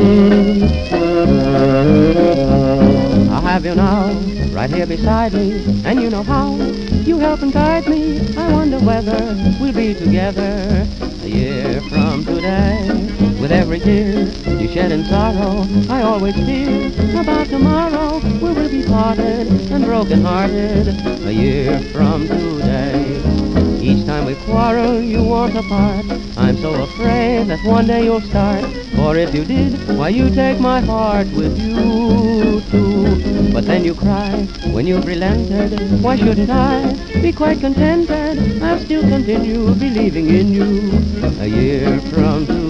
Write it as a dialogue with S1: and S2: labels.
S1: I have you now, right here beside me, and you know how you help and guide me. I wonder whether we'll be together a year from today. With every tear you shed in sorrow, I always fear about tomorrow. We will be parted and broken-hearted a year from today. Each time we quarrel, you want apart. I'm so afraid that one day you'll start. For if you did, why you take my heart with you too. But then you cry when you've relented. Why shouldn't I be quite contented? I'll still continue believing in you a year from today.